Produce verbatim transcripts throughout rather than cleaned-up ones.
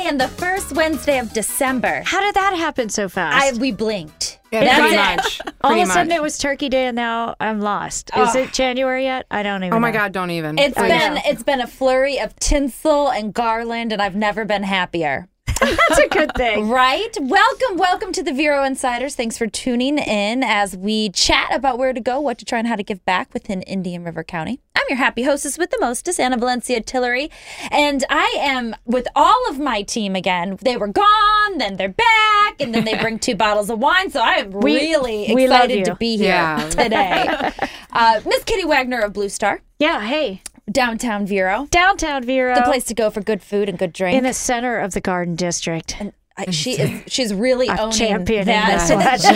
Day and the first Wednesday of December. How did that happen so fast? I we blinked. Yeah, That's pretty it. much. All Pretty of a sudden much. it was Turkey Day, and now I'm lost. Is Oh. it January yet? I don't even know. Oh my God, don't even. It's I- been it's been a flurry of tinsel and garland, and I've never been happier. That's a good thing. Right? Welcome, welcome to the Vero Insiders. Thanks for tuning in as we chat about where to go, what to try, and how to give back within Indian River County. I'm your happy hostess with the mostest, Anna Valencia Tillery, and I am with all of my team again. They were gone, then they're back, and then they bring two bottles of wine, so I am We- really we love excited you. to be here Yeah. today. uh, Miss Kitty Wagner of Blue Star, Yeah, hey. downtown Vero, Downtown Vero. the place to go for good food and good drink. in the center of the Garden District. I, she is. She's really A owning champion in that.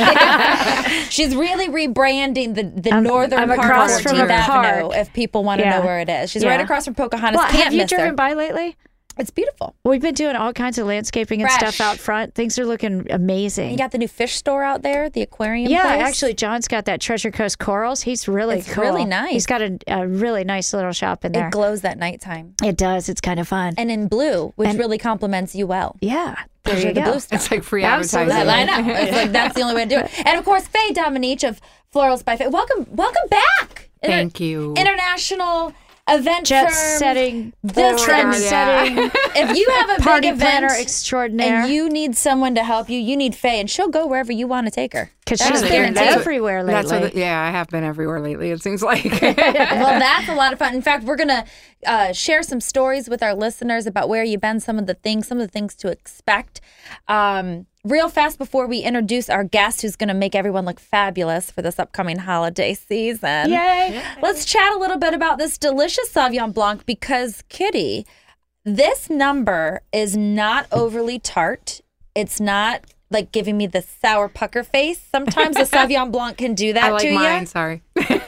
this She's really rebranding the, the I'm- northern I'm part across of from fourteenth a Avenue. park. If people want to Yeah. know where it is, she's Yeah. right across from Pocahontas. Well, Can't have you miss driven her. by lately? It's beautiful. We've been doing all kinds of landscaping and Fresh. stuff out front. Things are looking amazing. You got the new fish store out there, the aquarium. yeah, place. actually, John's got that Treasure Coast Corals. He's really It's cool. really nice. He's got a, a really nice little shop in there. It glows at nighttime It does. It's kind of fun. and in blue, which And- really compliments you well. yeah, there Because you you're the go. blue star. It's like free Absolutely. advertising. I know. It's like that's the only way to do it. And of course, Faye Dominique of Florals by Faye. Welcome, welcome back. Inter- Thank you. International event Jet firm. setting, This trend is- setting, If you have a party big planner event extraordinaire. and you need someone to help you, you need Faye, and she'll go wherever you want to take her. Because That she's is been guaranteed. everywhere That's lately. what the, yeah, I have been everywhere lately, it seems like. Well, that's a lot of fun. In fact, we're gonna uh, share some stories with our listeners about where you've been, some of the things, some of the things to expect. Um, real fast before we introduce our guest, who's going to make everyone look fabulous for this upcoming holiday season. Yay! Let's chat a little bit about this delicious Sauvignon Blanc because, Kitty, this number is not overly tart. It's not like giving me the sour pucker face. Sometimes a Sauvignon Blanc can do that I like to mine, you. sorry.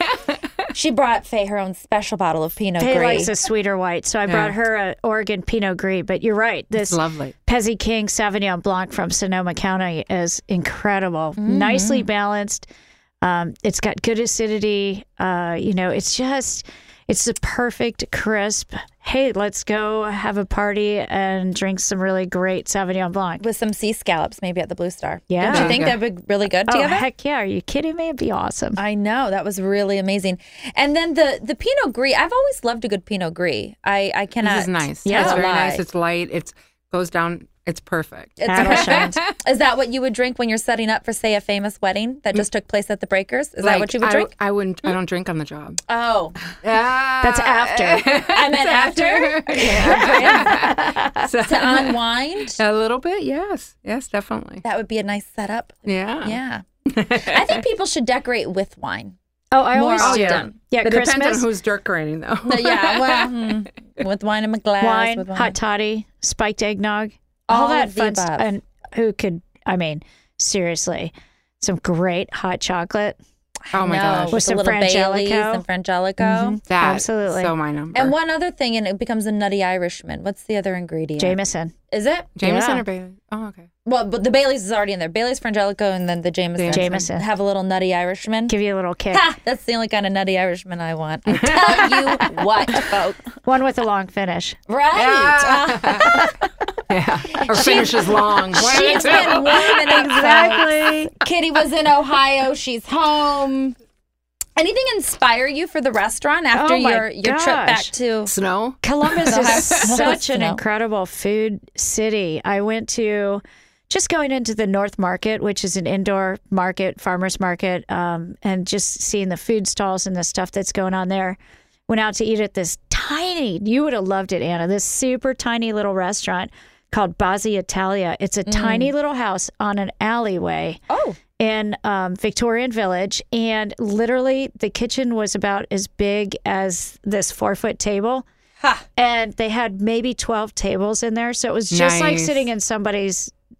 She brought Faye her own special bottle of Pinot Faye Gris. likes a sweeter white, so I brought her a Oregon Pinot Gris. But you're right, this Lovely. Pezzi King Sauvignon Blanc from Sonoma County is incredible, nicely balanced. Um, it's got good acidity. Uh, you know, it's just, it's the perfect crisp. Hey, let's go have a party and drink some really great Sauvignon Blanc. With some sea scallops, maybe at the Blue Star. Yeah. Don't you think Yeah. that'd be really good Oh, together? heck yeah. Are you kidding me? It'd be awesome. I know. That was really amazing. And then the the Pinot Gris, I've always loved a good Pinot Gris. I, I cannot. This is nice. tell It's a very lie. nice. It's light. It goes down. It's perfect. It's That'll perfect. shine. Is that what you would drink when you're setting up for, say, a famous wedding that just took place at the Breakers? Is that Like, what you would I, drink? I wouldn't. I don't drink on the job. Oh, That's after. I meant after So- to unwind. a little bit, yes, yes, definitely. That would be a nice setup. Yeah, Yeah. I think people should decorate with wine. Oh, I More always do. often. Yeah, It Christmas, depends on who's decorating, though. But yeah, well, hmm, with wine in my glass. wine, with wine. hot toddy, spiked eggnog, all, All that of the fun stuff. above. And who could, I mean, seriously, some great hot chocolate. Oh my No, gosh, With with some a little Baileys Frangelico. and Frangelico. that absolutely. so my number. And one other thing, and it becomes a nutty Irishman. What's the other ingredient? Jameson. Is it? Jameson Yeah. or Bailey? Oh, okay. Well, but the Bailey's is already in there. Bailey's, Frangelico, and then the Jameson. Jameson. Have a little nutty Irishman. Give you a little kick. Ha! That's the only kind of nutty Irishman I want. I tell you what, folks. One with a long finish. Right? Uh, Yeah, or finishes long. One of the she's two. been warming up, Exactly. folks. Kitty was in Ohio. She's home. Anything inspire you for the restaurant after Oh my your, your trip back gosh. to... Snow. Columbus is such an Snow. incredible food city. I went to just going into the North Market, which is an indoor market, farmer's market, um, and just seeing the food stalls and the stuff that's going on there. Went out to eat at this tiny, you would have loved it, Anna, this super tiny little restaurant called Bazzi Italia. It's a tiny little house on an alleyway. Oh. In um, Victorian Village, and literally the kitchen was about as big as this four foot table. Ha. And they had maybe twelve tables in there. So it was just like Nice. sitting in somebody's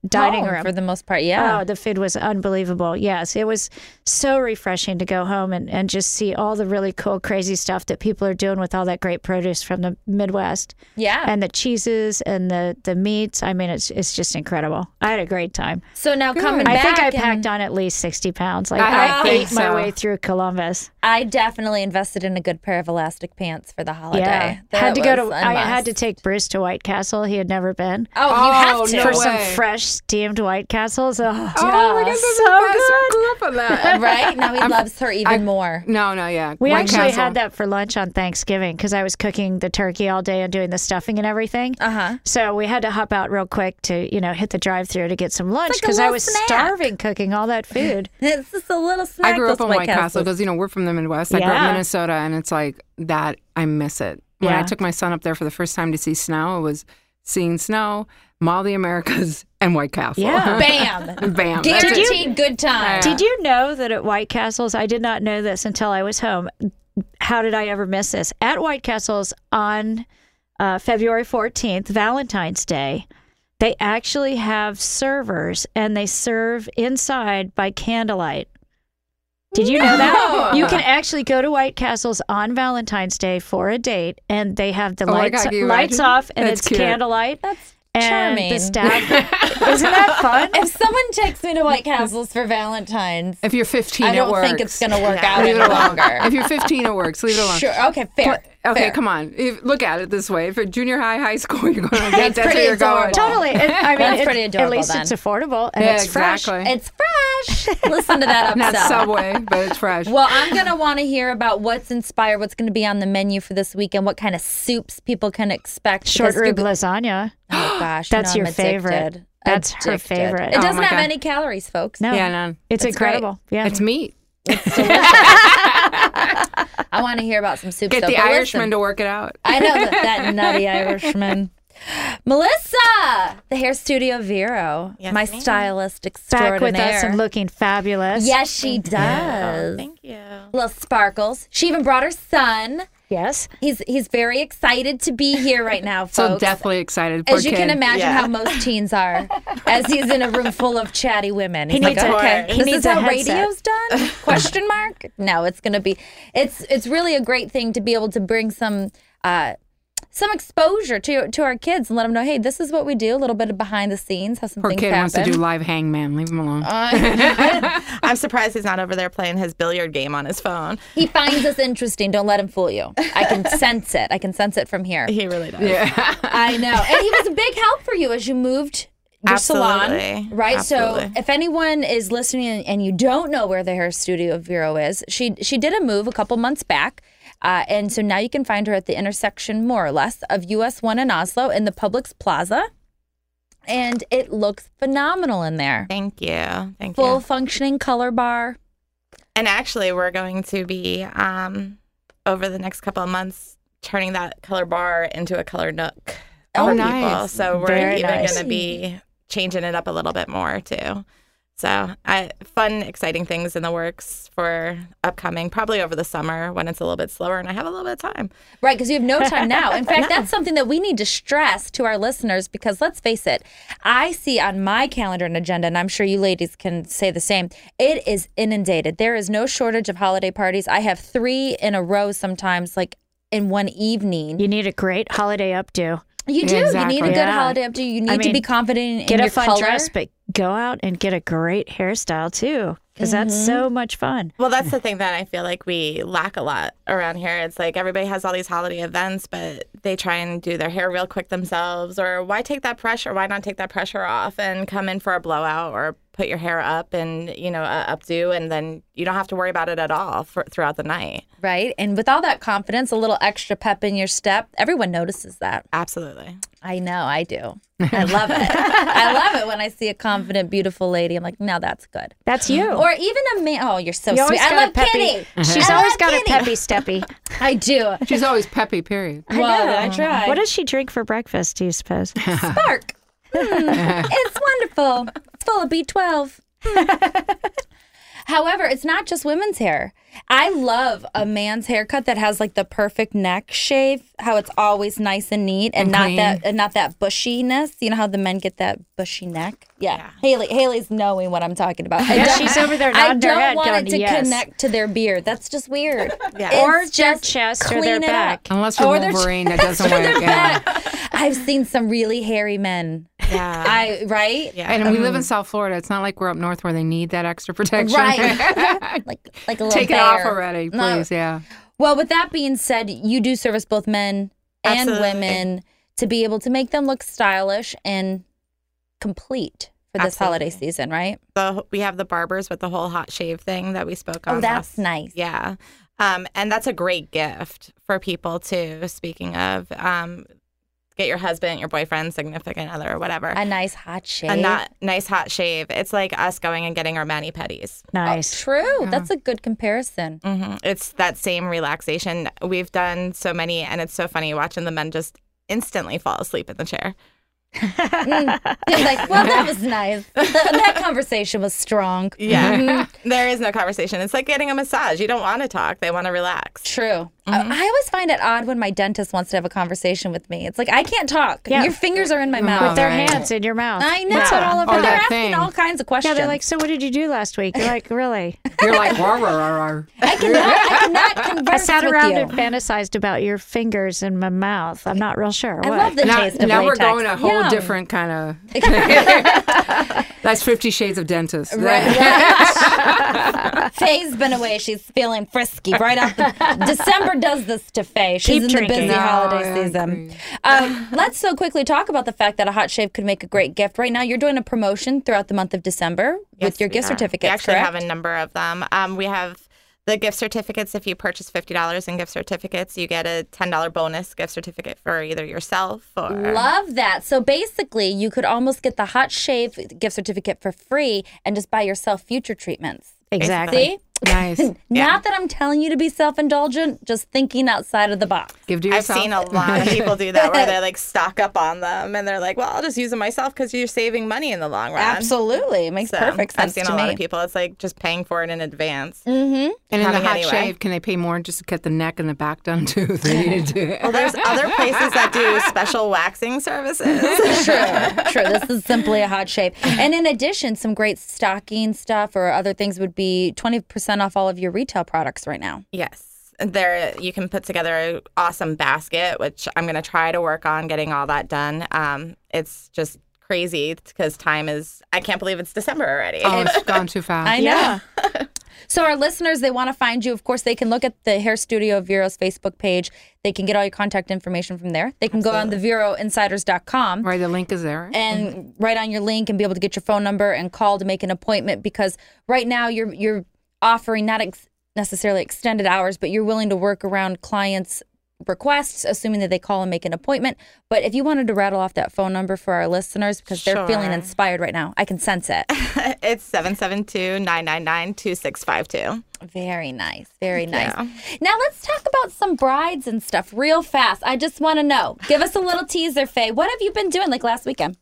dining home room. for the most part. Yeah. Oh, the food was unbelievable. Yes, it was so refreshing to go home and, and just see all the really cool, crazy stuff that people are doing with all that great produce from the Midwest. Yeah. And the cheeses and the, the meats. I mean, it's it's just incredible. I had a great time. So now coming I back, think I and packed on at least sixty pounds. Like I I, think ate my so. way through Columbus. I definitely invested in a good pair of elastic pants for the holiday. Yeah, That had to go to. was a I had must. to take Bruce to White Castle. He had never been. Oh, you Oh, have to. no For some way. fresh steamed White Castles. Oh, Oh my goodness, so that's good. I grew up on that. Right now, he loves her even I- more. No, no, yeah. We White actually Castle. had that for lunch on Thanksgiving because I was cooking the turkey all day and doing the stuffing and everything. Uh huh. So we had to hop out real quick to, you know, hit the drive-through to get some lunch like a because I little was snack. starving cooking all that food. It's just a little snack. I grew up those on White Castle Castles. because, you know, we're from the Midwest. I grew up Yeah. in Minnesota, and it's like that. I miss it. When I Yeah. took my son up there for the first time to see snow, it was seeing snow, Mall of the Americas, and White Castle. Yeah. Bam. Bam. That's it. Guaranteed good time. Did you know that at White Castles, I did not know this until I was home. How did I ever miss this? At White Castles on uh, February fourteenth, Valentine's Day, they actually have servers and they serve inside by candlelight. Did you know that? No. You can actually go to White Castles on Valentine's Day for a date, and they have the Oh my lights God, can you lights imagine? off, and That's it's cute. candlelight. That's and charming. the staff. Isn't that fun? If someone takes me to White Castles for Valentine's, If you're fifteen, I it don't works. think it's going to work out Leave any it alone. longer. If you're fifteen, it works. Leave it alone. Sure. Okay. Fair. Okay, Fair. come on. If, look at it this way. If you're junior high, high school, you're going on That's dates. That's where pretty you're going. adorable. Totally. It, I mean, That's it- pretty adorable At least then. it's affordable and Yeah, it's fresh. exactly. It's fresh. Listen to that upsell. Not Subway, but it's fresh. Well, I'm going to want to hear about what's inspired, what's going to be on the menu for this weekend, what kind of soups people can expect. Short because rib people- lasagna. Oh, gosh. That's you know, your I'm favorite. addicted. That's her Addicted. favorite. It Oh, doesn't my have God. any calories, folks. No. yeah, none. It's That's great. incredible. Yeah. It's meat. I want to hear about some soups. Get though, the but Irishman listen, to work it out. I know that, that nutty Irishman. Melissa, the hair studio Vero, Yes, my ma'am. stylist Back extraordinaire. with us and looking fabulous. Yes, she does. Thank you. Little sparkles. She even brought her son. Yes. He's he's very excited to be here right now, folks. So deathly excited. Poor As you kid. can imagine Yeah. how most teens are, as he's in a room full of chatty women. He's He like, needs a- okay, he this needs is a how headset. radio's done? Question mark? No, it's gonna be. It's it's really a great thing to be able to bring some uh, some exposure to to our kids and let them know, hey, this is what we do. A little bit of behind the scenes, how some Poor things kid happen. wants to do live hangman. Leave him alone. I'm surprised he's not over there playing his billiard game on his phone. He finds us interesting. Don't let him fool you. I can sense it. I can sense it from here. He really does. yeah. I know. And he was a big help for you as you moved your salon, Absolutely. right? So Absolutely. if anyone is listening and, and you don't know where the hair studio of Vero is, she she did a move a couple months back. Uh, and so now you can find her at the intersection, more or less, of U S one and Oslo in the Publix Plaza. And it looks phenomenal in there. Thank you. Thank Full you. functioning color bar. And actually, we're going to be, um, over the next couple of months, turning that color bar into a color nook. Oh, for nice. people. So we're Very even nice. going to be changing it up a little bit more, too. So I, fun, exciting things in the works for upcoming, probably over the summer when it's a little bit slower and I have a little bit of time. Right, because you have no time now. In fact, that's something that we need to stress to our listeners because let's face it, I see on my calendar and agenda, and I'm sure you ladies can say the same, it is inundated. There is no shortage of holiday parties. I have three in a row sometimes, like in one evening. You need a great holiday updo. You do. Exactly. You need a good Yeah. holiday updo. You need I to mean, be confident in Get your a fun color. dress, but go out and get a great hairstyle too, because that's so much fun. Well, that's the thing that I feel like we lack a lot around here. It's like everybody has all these holiday events, but they try and do their hair real quick themselves. Or why take that pressure? Why not take that pressure off and come in for a blowout or put your hair up and, you know, a updo, and then you don't have to worry about it at all for, throughout the night. Right? And with all that confidence, a little extra pep in your step, everyone notices that. Absolutely. I know, I do. I love it. I love it when I see a confident, beautiful lady. I'm like, now that's good. That's you. Or even a man. Oh, you're so You always sweet. I got a love peppy- Kitty. She's I always love got a Kitty. peppy steppy. I do. She's always peppy, period. Well, I try. What does she drink for breakfast, do you suppose? Spark. Hmm, it's wonderful. It's full of B twelve. However, it's not just women's hair. I love a man's haircut that has like the perfect neck shave, how it's always nice and neat and, And not clean. that and not that bushiness. You know how the men get that bushy neck? Yeah. Yeah. Haley Haley's knowing what I'm talking about. I Yeah, don't- she's over there I nodding her don't head want going, it to yes. connect to their beard. That's just weird. Yeah. Or It's their just chest or clean their it back. up. Unless you're Or their Wolverine, that doesn't work. Yeah. I've seen some really hairy men. Yeah. I right? yeah. And we live in South Florida. It's not like we're up north where they need that extra protection. Right. like like a little Take it bear. off already, No. please. Yeah. Well, with that being said, you do service both men and Absolutely. women to be able to make them look stylish and complete for this holiday Absolutely. season, right? the, we have the barbers with the whole hot shave thing that we spoke on. Oh, that's last- nice. Yeah. Um, and that's a great gift for people too. Speaking of, um, get your husband, your boyfriend, significant other, or whatever. A nice hot shave. A not, nice hot shave. It's like us going and getting our mani pedis. Nice. True. That's a good comparison. hmm It's that same relaxation. We've done so many, and it's so funny watching the men just instantly fall asleep in the chair. Mm. You're like, well, that was nice. Th- that conversation was strong. Yeah. There is no conversation. It's like getting a massage. You don't want to talk. They want to relax. True. I, I always find it odd when my dentist wants to have a conversation with me. It's like, I can't talk. Yeah. Your fingers are in my mouth. With their right. hands in your mouth. I know. That's what all of Or our They're that asking thing. all kinds of questions. Yeah, they're like, so what did you do last week? You're like, really? You're like, rah, rah, rah, rah. I cannot, I cannot converse I sat with around you. and fantasized about your fingers in my mouth. I'm not real sure. I What? love the Now, taste of now we're latex. going a whole Yum. different kind of. That's Fifty Shades of Dentist. Right, right. Faye's been away. She's feeling frisky. Right off the December does this to Faye. She's Keep in drinking. the busy No, holiday I season. agree. Um, let's so quickly talk about the fact that a hot shave could make a great gift. Right now, you're doing a promotion throughout the month of December with Yes, your we gift are. certificates. We actually correct? have a number of them. Um, we have the gift certificates. If you purchase fifty dollars in gift certificates, you get a ten dollars bonus gift certificate for either yourself or. Love that. So basically, you could almost get the hot shave gift certificate for free and just buy yourself future treatments. Exactly. See? Nice. Not that I'm telling you to be self-indulgent, just thinking outside of the box. Give to I've yourself. seen a lot of people do that where they like stock up on them and they're like, well, I'll just use them myself because you're saving money in the long run. Absolutely. It makes So, perfect sense I've seen to a lot me. of people. It's like just paying for it in advance. Mm-hmm. And in the coming hot anyway. shave, can they pay more just to get the neck and the back done too? They need to do it. Well, there's other places that do special waxing services. True, true. This is simply a hot shave. And in addition, some great stocking stuff or other things would be twenty percent off all of your retail products right now. Yes. There, you can put together an awesome basket, which I'm going to try to work on getting all that done. Um, it's just crazy because time is, I can't believe it's December already. Oh, it's gone too fast. I know. So our listeners, they want to find you. Of course, they can look at the Hair Studio Vero's Facebook page. They can get all your contact information from there. They can go on the vero insiders dot com. Right, the link is there. Right? And write on your link and be able to get your phone number and call to make an appointment, because right now you're you're offering not ex- necessarily extended hours, but you're willing to work around clients' requests, assuming that they call and make an appointment. But if you wanted to rattle off that phone number for our listeners, because they're feeling Sure. inspired right now, I can sense it. It's seven seven two, nine nine nine, two six five two. Very nice. Very nice. Yeah. Now let's talk about some brides and stuff real fast. I just want to know. Give us a little teaser, Faye. What have you been doing like last weekend?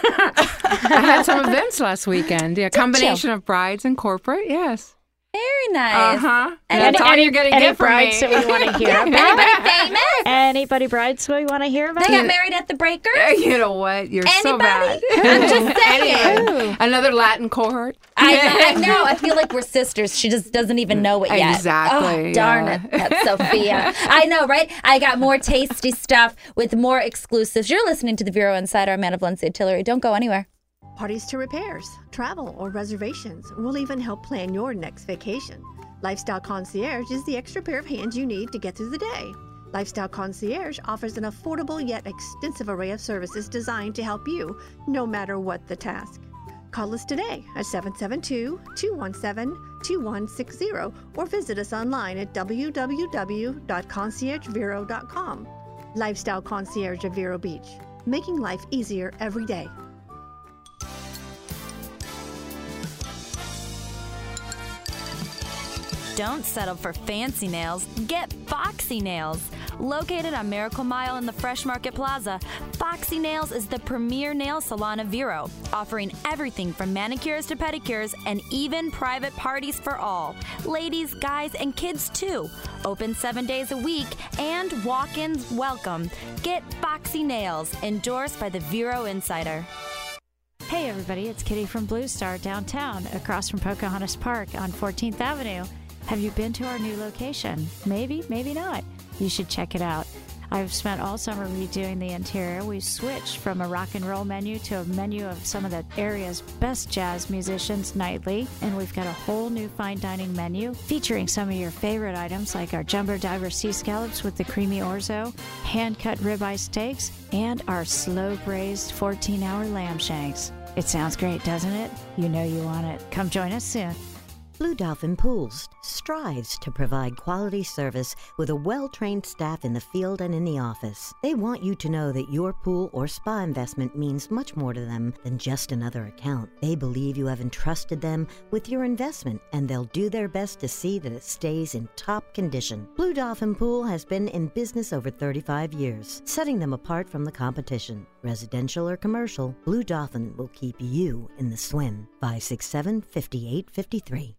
I had some events last weekend. Yeah, combination of brides and corporate. Yes. Very nice. Uh huh. And That's any- all you're getting Any get from brides me. that we want to hear about? Anybody famous? Anybody brides we want to hear about? They got married at the Breakers? You know what? You're so bad. Anybody? I'm just saying. Anyway, another Latin cohort. I, I know. I feel like we're sisters. She just doesn't even know it yet. Exactly, Oh, darn yeah. it. That's Sophia. I know, right? I got more tasty stuff with more exclusives. You're listening to the Vero Insider. I'm Anna Valencia Tillery. Don't go anywhere. Parties to repairs, travel, or reservations. We'll even help plan your next vacation. Lifestyle Concierge is the extra pair of hands you need to get through the day. Lifestyle Concierge offers an affordable yet extensive array of services designed to help you, no matter what the task. Call us today at seven seven two, two one seven, two one six zero or visit us online at w w w dot concierge vero dot com. Lifestyle Concierge of Vero Beach, making life easier every day. Don't settle for fancy nails. Get Foxy Nails. Located on Miracle Mile in the Fresh Market Plaza, Foxy Nails is the premier nail salon of Vero, offering everything from manicures to pedicures and even private parties for all. Ladies, guys, and kids too. Open seven days a week and walk-ins welcome. Get Foxy Nails, endorsed by the Vero Insider. Hey everybody, it's Kitty from Blue Star downtown, across from Pocahontas Park on fourteenth Avenue. Have you been to our new location? Maybe, maybe not. You should check it out. I've spent all summer redoing the interior. We've switched from a rock and roll menu to a menu of some of the area's best jazz musicians nightly, and we've got a whole new fine dining menu featuring some of your favorite items like our jumbo diver sea scallops with the creamy orzo, hand-cut ribeye steaks, and our slow-braised fourteen-hour lamb shanks. It sounds great, doesn't it? You know you want it. Come join us soon. Blue Dolphin Pools strives to provide quality service with a well-trained staff in the field and in the office. They want you to know that your pool or spa investment means much more to them than just another account. They believe you have entrusted them with your investment, and they'll do their best to see that it stays in top condition. Blue Dolphin Pool has been in business over thirty-five years, setting them apart from the competition. Residential or commercial, Blue Dolphin will keep you in the swim. five six seven, five eight five three.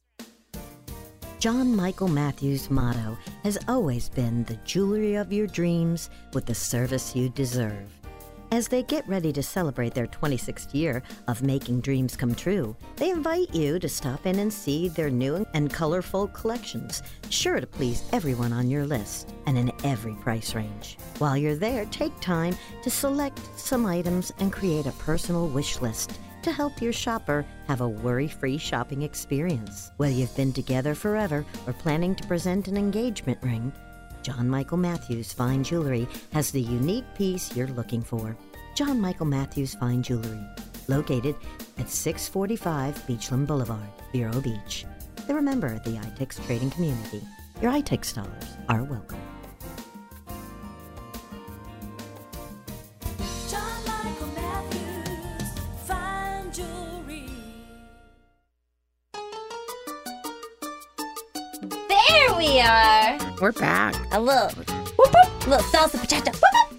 John Michael Matthews' motto has always been the jewelry of your dreams with the service you deserve. As they get ready to celebrate their twenty-sixth year of making dreams come true, they invite you to stop in and see their new and colorful collections, sure to please everyone on your list and in every price range. While you're there, take time to select some items and create a personal wish list to help your shopper have a worry-free shopping experience. Whether you've been together forever or planning to present an engagement ring, John Michael Matthews Fine Jewelry has the unique piece you're looking for. John Michael Matthews Fine Jewelry, located at six forty-five Beachland Boulevard, Vero Beach. They're a member of the iTex trading community. Your iTex dollars are welcome. John Michael Matthews Fine Jewelry. There we are. We're back. A little, whoop, whoop, little salsa pachata. Whoop, whoop.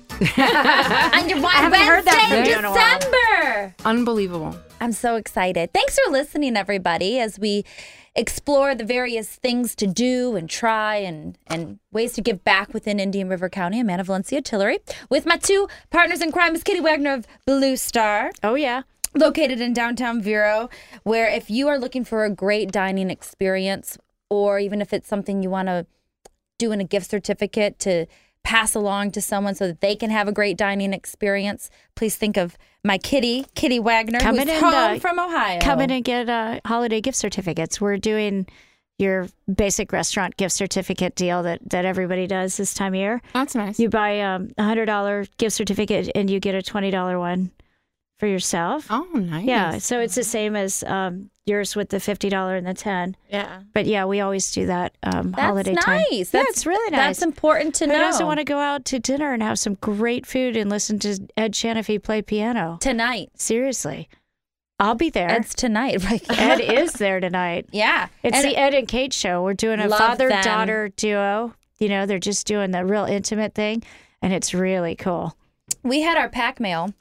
On your I haven't heard that Wednesday from in you in a while. December. Unbelievable. I'm so excited. Thanks for listening, everybody, as we explore the various things to do and try and, and ways to give back within Indian River County. I'm Anna Valencia Tillery with my two partners in crime, Miss Kitty Wagner of Blue Star, Oh, yeah. located in downtown Vero, where if you are looking for a great dining experience, or even if it's something you want to do in a gift certificate to pass along to someone so that they can have a great dining experience, please think of my Kitty, Kitty Wagner, Come who's in and, home uh, from Ohio. Come in and get uh, holiday gift certificates. We're doing your basic restaurant gift certificate deal that, that everybody does this time of year. That's nice. You buy um, a one hundred dollars gift certificate and you get a twenty dollars one for yourself. Oh, nice. Yeah, so it's the same as um, yours with the fifty dollars and the ten. Yeah. But yeah, we always do that um, That's holiday nice. time. That's yeah, it's really nice. That's important to Who know. doesn't want to go out to dinner and have some great food and listen to Ed Shanafy play piano? Tonight. Seriously. I'll be there. It's tonight. Ed is there tonight. Yeah. It's And the Ed and Kate show. We're doing a Love father-daughter duo. You know, they're just doing the real intimate thing, and it's really cool. we had our pack mail,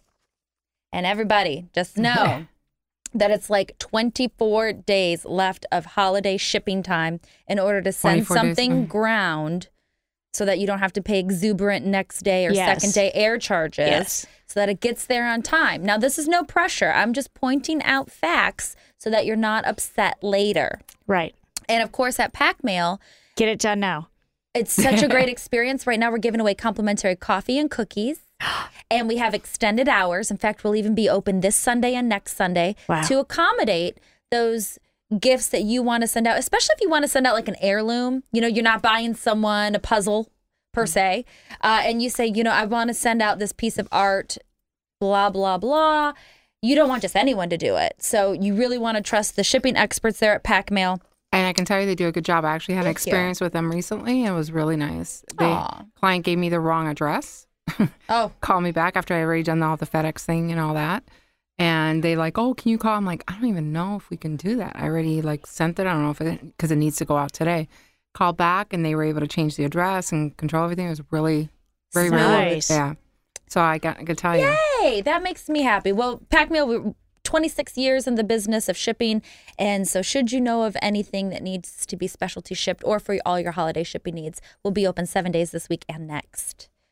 and everybody just know that it's like twenty-four days left of holiday shipping time in order to send twenty-four days. something Mm. ground so that you don't have to pay exuberant next day or Yes. second day air charges Yes. so that it gets there on time. Now, this is no pressure. I'm just pointing out facts so that you're not upset later. Right. And of course, at pack mail, Get it done now. it's such a great experience. Right now, we're giving away complimentary coffee and cookies. And we have extended hours. In fact, we'll even be open this Sunday and next Sunday Wow. to accommodate those gifts that you want to send out, especially if you want to send out like an heirloom. You know, you're not buying someone a puzzle per se. Uh, and you say, you know, I want to send out this piece of art, blah, blah, blah. You don't want just anyone to do it. So you really want to trust the shipping experts there at Pack Mail. And I can tell you they do a good job. I actually had an Thank you. experience with them recently. It was really nice. The Aw. client gave me the wrong address. Oh, Called me back after I already done all the FedEx thing and all that. And they like, oh, can you call? I'm like, I don't even know if we can do that. I already like sent it. I don't know if it, because it needs to go out today. Called back and they were able to change the address and control everything. It was really, very, very Nice. Yeah. So I got, I could tell you. hey, that makes me happy. Well, Pack Mail, we're twenty-six years in the business of shipping. And so should you know of anything that needs to be specialty shipped or for all your holiday shipping needs, we'll be open seven days this week and next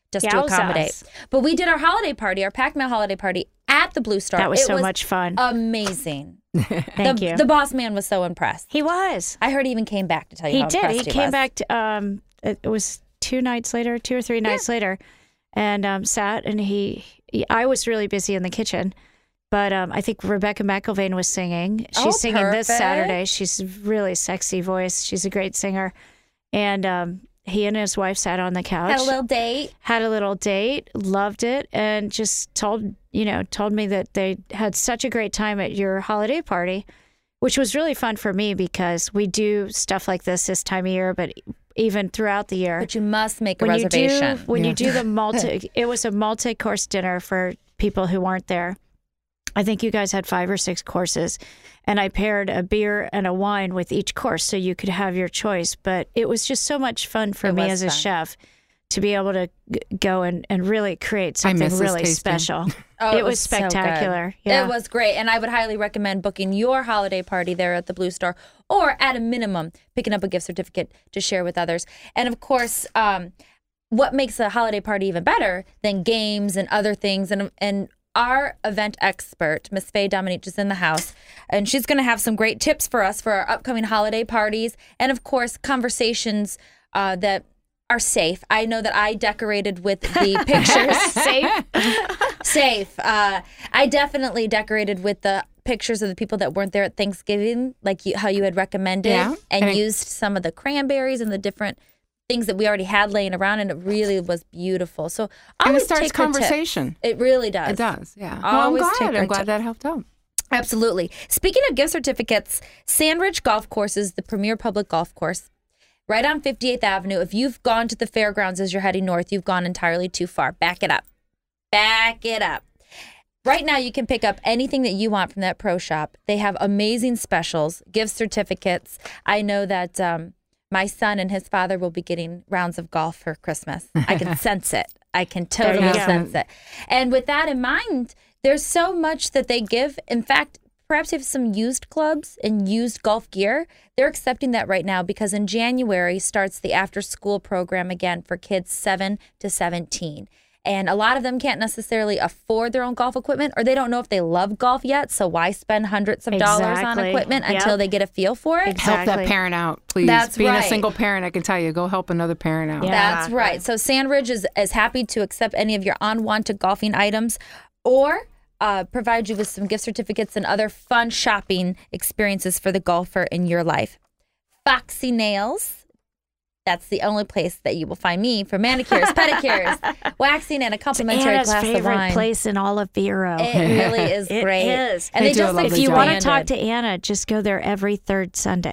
just to Yowzas. accommodate. But we did our holiday party, our Pac Mail holiday party at the Blue Star. That was It so much fun. Amazing. Thank the, you. The boss man was so impressed. He was. I heard he even came back to tell you He how did. He impressed he came was. back. To, um, it it was two nights later, two or three nights later, and um, sat and he, he. I was really busy in the kitchen, but um, I think Rebecca McIlvain was singing. She's Oh, singing this perfect. Saturday. She's a really sexy voice. She's a great singer, and um, he and his wife sat on the couch. Had a little date. had a little date, loved it, and just told you know told me that they had such a great time at your holiday party, which was really fun for me because we do stuff like this this time of year, but even throughout the year. But you must make a when reservation. you do when Yeah. you do the multi, it was a multi-course dinner for people who weren't there. I think you guys had five or six courses, and I paired a beer and a wine with each course so you could have your choice. But it was just so much fun for It me was as a fun. chef to be able to g- go and, and really create I something miss this really tasting. special. Oh, it, was, so good. spectacular. Yeah. It was great. And I would highly recommend booking your holiday party there at the Blue Star, or at a minimum, picking up a gift certificate to share with others. And of course, um, what makes a holiday party even better than games and other things, and and our event expert, Miss Faye Dominique, is in the house, and she's going to have some great tips for us for our upcoming holiday parties, and of course, conversations uh, that are safe. I know that I decorated with the pictures. Safe? Safe. Uh, I definitely decorated with the pictures of the people that weren't there at Thanksgiving, like you, how you had recommended, Yeah. and, And it- used some of the cranberries and the different things that we already had laying around, and it really was beautiful. So And always it starts take her tip. conversation. It really does. It does, yeah. Always well, I'm take glad. our I'm glad tip. that helped out. Absolutely. Speaking of gift certificates, Sandridge Golf Course is the premier public golf course right on fifty-eighth Avenue. If you've gone to the fairgrounds as you're heading north, you've gone entirely too far. Back it up. Back it up. Right now, you can pick up anything that you want from that pro shop. They have amazing specials, gift certificates. I know that um, my son and his father will be getting rounds of golf for Christmas. I can sense it. I can totally you go. sense it. And with that in mind, there's so much that they give. In fact, perhaps if some used clubs and used golf gear, they're accepting that right now because in January starts the after school program again for kids seven to seventeen. And a lot of them can't necessarily afford their own golf equipment, or they don't know if they love golf yet. So why spend hundreds of dollars on Exactly. equipment Yep. until they get a feel for it? Exactly. Help that parent out, please. That's Being right. a single parent, I can tell you, go help another parent out. Yeah. That's right. So Sandridge is, is happy to accept any of your unwanted golfing items or uh, provide you with some gift certificates and other fun shopping experiences for the golfer in your life. Foxy Nails. That's the only place that you will find me for manicures, pedicures, waxing, and a complimentary Anna's glass of favorite wine. place in all of Vero. It really is It great. is. And They they, do a just lovely If you job. want to expanded. talk to Anna, just go there every third Sunday.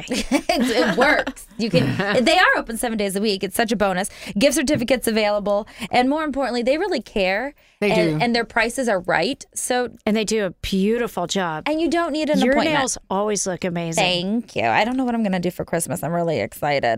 it works. You can. They are open seven days a week. It's such a bonus. Gift certificates available, and more importantly, they really care. They and, do. and their prices are right. So, And they do a beautiful job. and you don't need an Your appointment. nails always look amazing. Thank you. I don't know what I'm going to do for Christmas. I'm really excited.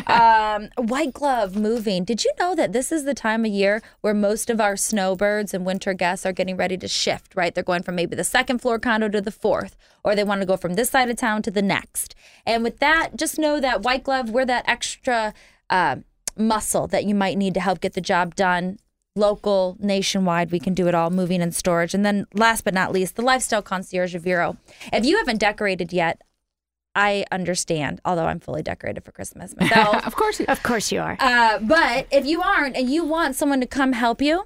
um, White Glove Moving. Did you know that this is the time of year where most of our snowbirds and winter guests are getting ready to shift, right? They're going from maybe the second floor condo to the fourth, or they want to go from this side of town to the next. And with that, just know that White Glove, we're that extra uh, muscle that you might need to help get the job done. Local, nationwide, we can do it all, moving and storage. And then last but not least, the Lifestyle Concierge of Vero. If you haven't decorated yet, I understand, although I'm fully decorated for Christmas myself. Of course. You, Of course you are. uh, but if you aren't and you want someone to come help you,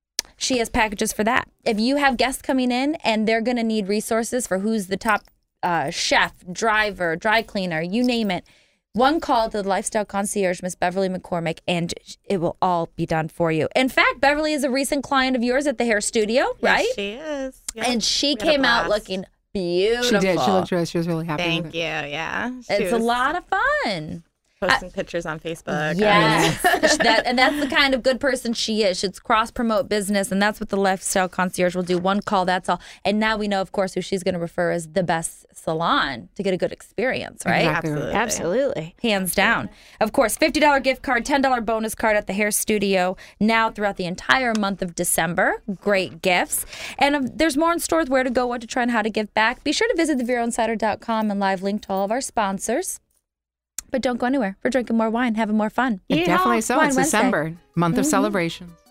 she has packages for that. If you have guests coming in and they're going to need resources for who's the top uh, chef, driver, dry cleaner, you name it, one call to the Lifestyle Concierge, Miss Beverly McCormick, and it will all be done for you. In fact, Beverly is a recent client of yours at the hair studio, right? Yes, she is. Yep. And she We had a came out blast. looking beautiful. she did. She looked really, she was really happy Thank with you. it. Yeah. She It's a was lot of fun. Posting pictures on Facebook. Yes, that, and that's the kind of good person she is. She's cross promote business, and that's what the Lifestyle Concierge will do. One call, that's all. And now we know, of course, who she's going to refer as the best salon to get a good experience, right? Exactly. Absolutely. Absolutely. Hands down. Of course, fifty dollars gift card, ten dollars bonus card at the hair studio now throughout the entire month of December. Great gifts. And um, there's more in stores, where to go, what to try, and how to give back. Be sure to visit the vero insider dot com and live link to all of our sponsors. But don't go anywhere. We're drinking more wine, having more fun. Definitely so. Wine It's Wednesday. December, month of celebrations.